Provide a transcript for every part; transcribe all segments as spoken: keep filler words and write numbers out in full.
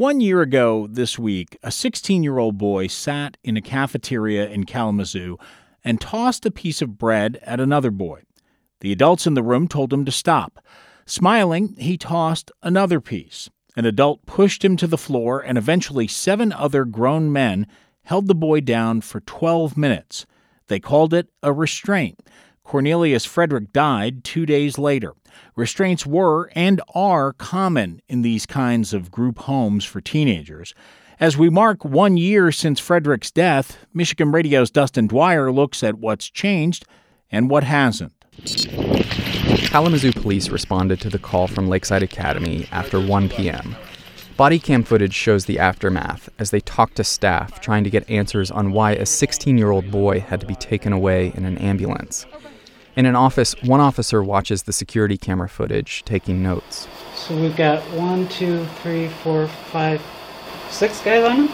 One year ago this week, a sixteen-year-old boy sat in a cafeteria in Kalamazoo and tossed a piece of bread at another boy. The adults in the room told him to stop. Smiling, he tossed another piece. An adult pushed him to the floor, and eventually seven other grown men held the boy down for twelve minutes. They called it a restraint. Cornelius Frederick died two days later. Restraints were and are common in these kinds of group homes for teenagers. As we mark one year since Frederick's death, Michigan Radio's Dustin Dwyer looks at what's changed and what hasn't. Kalamazoo police responded to the call from Lakeside Academy after one p.m. Body cam footage shows the aftermath as they talked to staff trying to get answers on why a sixteen-year-old boy had to be taken away in an ambulance. In an office, one officer watches the security camera footage, taking notes. So we've got one, two, three, four, five, six guys on him?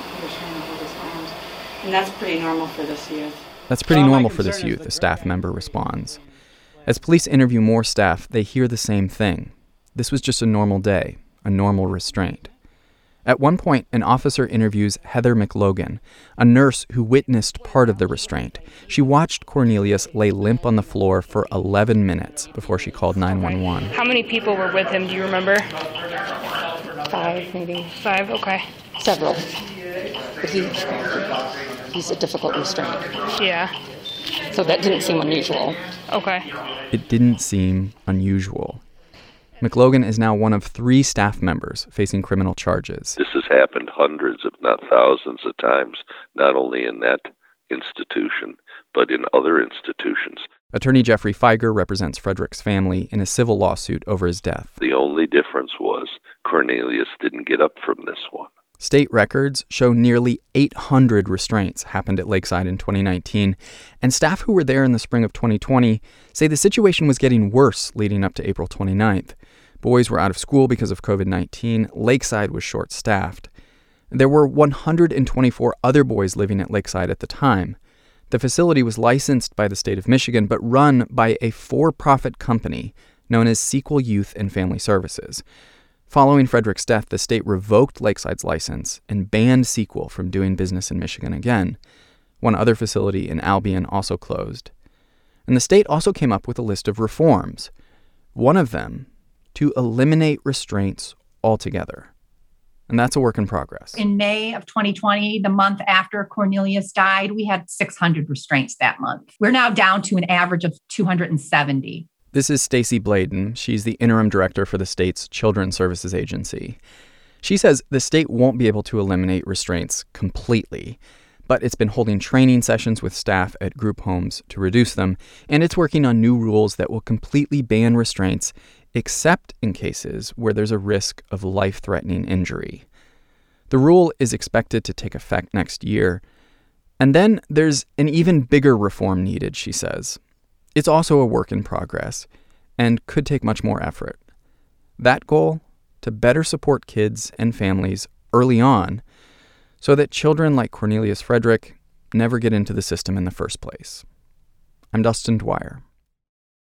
And that's pretty normal for this youth. That's pretty normal for this youth, a staff member responds. As police interview more staff, they hear the same thing. This was just a normal day, a normal restraint. At one point, an officer interviews Heather McLogan, a nurse who witnessed part of the restraint. She watched Cornelius lay limp on the floor for eleven minutes before she called nine one one. How many people were with him? Do you remember? Five, maybe. Five, okay. Several. But he, he's a difficult restraint. Yeah. So that didn't seem unusual. Okay. It didn't seem unusual. McLogan is now one of three staff members facing criminal charges. This has happened hundreds, if not thousands of times, not only in that institution, but in other institutions. Attorney Jeffrey Feiger represents Frederick's family in a civil lawsuit over his death. The only difference was Cornelius didn't get up from this one. State records show nearly eight hundred restraints happened at Lakeside in twenty nineteen, and staff who were there in the spring of twenty twenty say the situation was getting worse leading up to April twenty-ninth. Boys were out of school because of covid nineteen. Lakeside was short-staffed. There were one hundred twenty-four other boys living at Lakeside at the time. The facility was licensed by the state of Michigan, but run by a for-profit company known as Sequel Youth and Family Services. Following Frederick's death, the state revoked Lakeside's license and banned Sequel from doing business in Michigan again. One other facility in Albion also closed. And the state also came up with a list of reforms. One of them, to eliminate restraints altogether. And that's a work in progress. In May of twenty twenty, the month after Cornelius died, we had six hundred restraints that month. We're now down to an average of two hundred seventy. This is Stacy Bladen. She's the interim director for the state's Children's Services Agency. She says the state won't be able to eliminate restraints completely, but it's been holding training sessions with staff at group homes to reduce them, and it's working on new rules that will completely ban restraints, except in cases where there's a risk of life-threatening injury. The rule is expected to take effect next year. And then there's an even bigger reform needed, she says. It's also a work in progress and could take much more effort. That goal, to better support kids and families early on so that children like Cornelius Frederick never get into the system in the first place. I'm Dustin Dwyer.